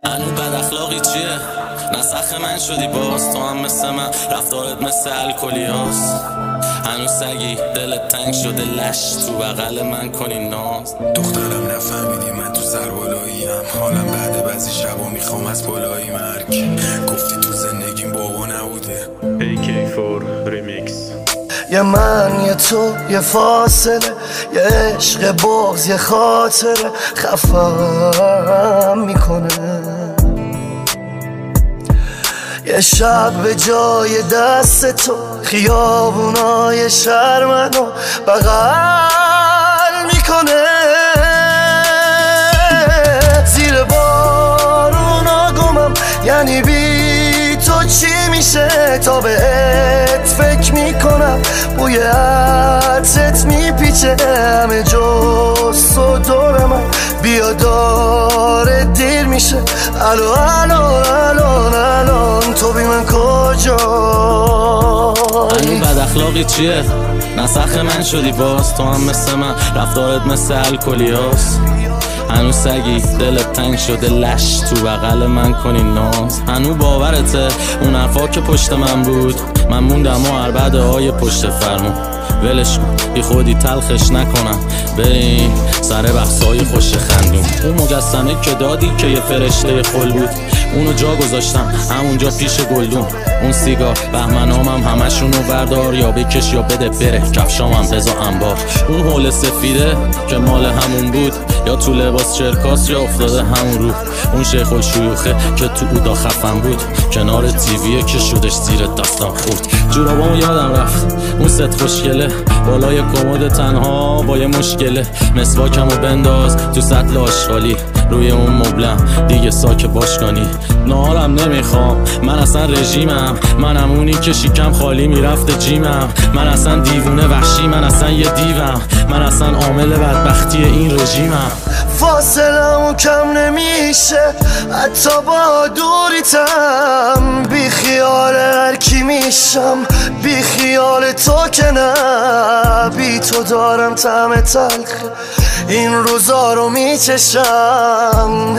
هنو بد اخلاقی چیه؟ نسخ من شدی باز، تو هم مثل من رفتارت مثل الکلیاست. هنو سگی دلت تنگ شده لش تو بغل من کنی ناز. دخترم نفهمیدی من تو سربالاییم، حالم بعد بعضی شبا میخوام از بالایی مرگ. گفتی تو زندگیم بابا نبوده. AK4 ریمیکس. یه من یه تو یه فاصله، یه عشق بغض یه خاطره خفم میکنه. یه شب به جای دست تو خیابونای شهر منو بغل میکنه. زیر بارونا گمم، یعنی بی تو چی میشه؟ تا بهت فکر میکنم، بوی عطرت میپیچه همه جز تو دور من. بیا داره دیر میشه، الان تو بی من کجایی؟ هنو بد اخلاقی چیه؟ نسخ من شدی باز، تو هم مثل من رفتارت مثل الکلیاست. هنو سگی دلت تنگ شده لش تو بغل من کنی ناز. هنو باورته اون حرفا که پشت من بود، من موندم و عربده های پشت فرمون. ولش کن بی خودی تلخش نکنم، بریم سر بحثای خوش خندون. اون مجسمه که دادی که یه فرشته خل بود، اونو جا گذاشتم همونجا پیش گلدون. اون سیگار بهمنامم همشونو بردار، یا بکش یا بده بره کفشامم بزا انبار. اون حول سفیده که مال همون بود، یا تو لباس چرکاس یا افتاده همون رو. اون شیخ الشیوخه که تو اودا خفن بود، کنار تیویه که شدش زیر دستم خورد. جورابامو یادم رفت اون ست خوشگله، بالای کمد تنها با یه مشکله. مسواکمو بنداز تو سطل آشغالی، روی اون مبلم دیگه ساک باشگانی. نهارم نمیخوام، من اصلا رژیمم، منم اونی که شیکم خالی میرفته جیمم. من اصلا دیوونه وحشی، من اصلا یه دیوم، من اصلا عامل بدبختی این رژیمم. فاصلمون کم نمیشه حتی با دوریتم، بی خیال هر کی میشم، بی خیال تو که نه. بی تو دارم طعم تلخ این روزا رو میچشم.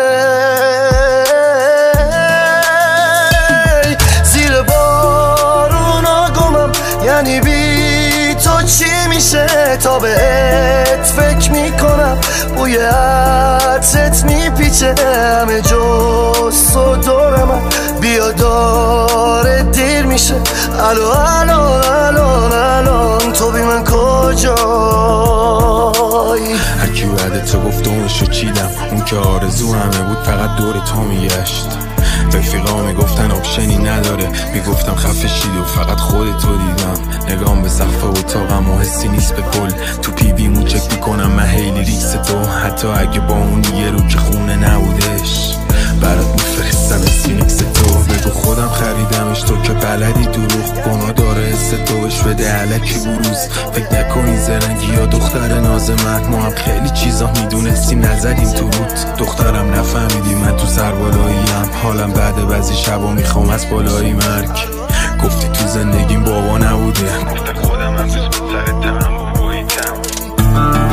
زیر بارونا گمم، یعنی بی تو چی میشه؟ تا بهت فکر میکنم، بوی عطرت میپیچه همه جز تو دور من. بیا داره دیر میشه، الان تو بی من کجایی؟ هرکی بعد تو گفت اونشو چیدم، اون که آرزو همه بود فقط دور تو میگشت. رفیقا میگفتن آپشنی نداره، میگفتم خفه شید و فقط خودتو دیدم. نگام به سقف اتاقم و حسی نیست به کل، تو پی بیمو چک میکنم من هیلی ریکس تو. حتی اگه با اون یه رو که خونه نبودش، برات میفرستم اسفینکس تو. بگو خودم خریدمش، تو که بلدی دروغ گناه داره حس توش بده علکی بروز. فکر نکنی زرنگی یا دختر ناز مرد، ما هم خیلی چیزا میدونستیم نزدیم تو روت. دخترم نفهمیدی من تو سربالاییم، حالم بعد بعضی شبا میخوام از بالایی مرگ. گفتی تو زندگیم بابا نبوده، گفتم خودم هم دوست بود سر دمم باباییتم.